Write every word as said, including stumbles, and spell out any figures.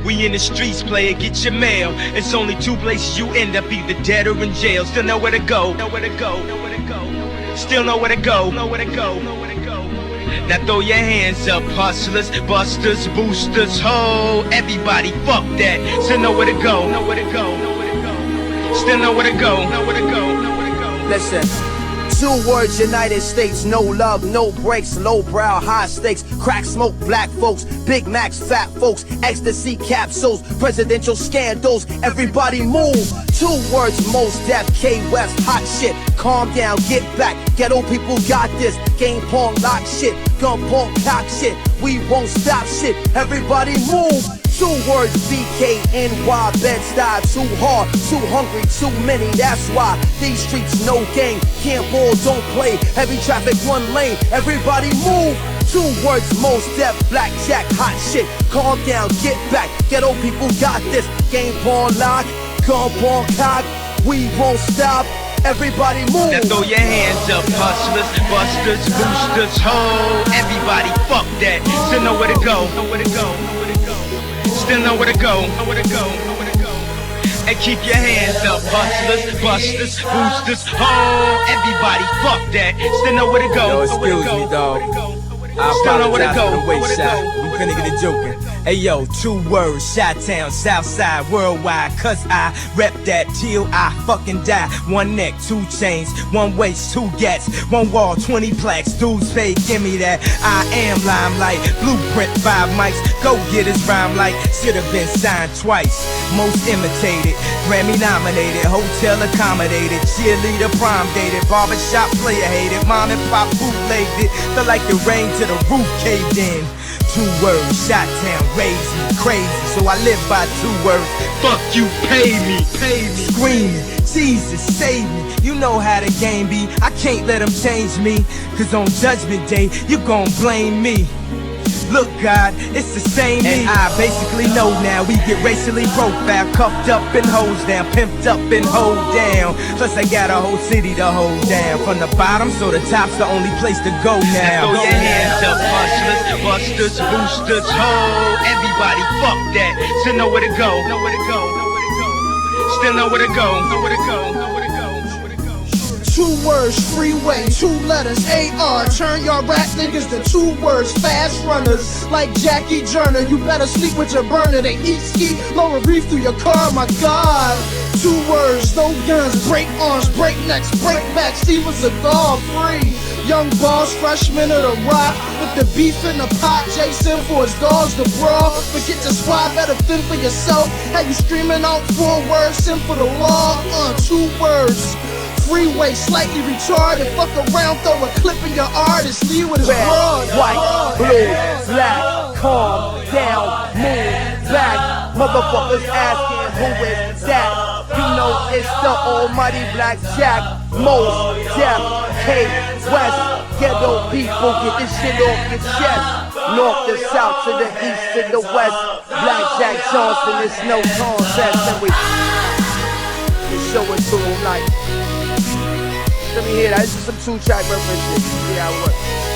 We in the streets, player, get your mail. It's only two places you end up, either dead or in jail. Still know where to go, know where to go, know where to go. Still know where to go, know where to go, know where to go. Now throw your hands up, hustlers, busters, boosters, ho. Everybody, fuck that. Still know where to go, know where to go, know where to go. Still know where to go, know where to go, know where to go. Listen. Two words, United States, no love, no breaks, low brow, high stakes, crack smoke, black folks, Big Macs, fat folks, ecstasy capsules, presidential scandals, everybody move. Two words, most deaf, K West, hot shit, calm down, get back, ghetto people got this, game pong, lock shit, gun pong, cock shit, we won't stop shit, everybody move. Two words, B K N Y, Bed-Stuy, too hard, too hungry, too many, that's why these streets no game, can't ball, don't play, heavy traffic, one lane, everybody move. Two words, most deaf, blackjack, hot shit, calm down, get back, ghetto people got this, game pawn lock, gun pawn cock, we won't stop, everybody move. Now throw your hands up, hustlers, busters, boosters, ho. Everybody, fuck that, still know where to go, know where to go, know where to go. Still know where to go, know where to go, know where to go. And keep your hands up, hustlers, busters, boosters, ho. Everybody, fuck that. Still know where to go. Yo, excuse me, dog. I apologize for the waist shot. You couldn't get it joking. Hey yo, two words, Chi-Town, Southside, worldwide. Cause I rep that till I fucking die. One neck, two chains, one waist, two gats, one wall, twenty plaques. Dudes pay, give me that. I am limelight, blueprint, five mics. Go get his rhyme like should've been signed twice. Most imitated, Grammy nominated, hotel accommodated, cheerleader prom dated, barbershop player hated, mom and pop bootlegged it. Felt like the rain to the roof caved in. Two words, Chi-Town, raised me crazy, so I live by two words. Fuck you, pay me, pay me. Screaming, Jesus, save me. You know how the game be, I can't let them change me. Cause on Judgment Day, you gon' blame me. Look, God, it's the same me. And I basically know now we get racially profiled, cuffed up and hosed down, pimped up and hold down. Plus I got a whole city to hold down. From the bottom, so the top's the only place to go now. Now throw your hands up, hustlers, busters, boosters, ho. Everybody, fuck that. Still know where to go, know where to go, know where to go. Still know where to go, know where to go, know where to go. Two words, freeway, two letters, A R. Turn your rap niggas to two words, fast runners. Like Jackie Joyner, you better sleep with your burner. They eat ski, lower reef through your car, my God. Two words, no guns, break arms, break necks, break backs, Steven Seagal free. Young boss, freshman of the rock, with the beef in the pot, Jason for his dogs to brawl. Forget your squad, better fend for yourself. How you screaming out four words, sin for the law, uh, two words. Freeway, slightly retarded, fuck around, throw a clip in your artist, leave with his Red, broad. white, blue, black, calm down, move back. Motherfuckers asking who is that? You know it's the almighty Black Jack, most deaf, K West. Ghetto people, get this shit off your chest. North to south, to the east, to the west. Black Jack Johnson, it's no contest. And we, we show it to them like, let me hear that. This is some two-track reference shit. See how it works.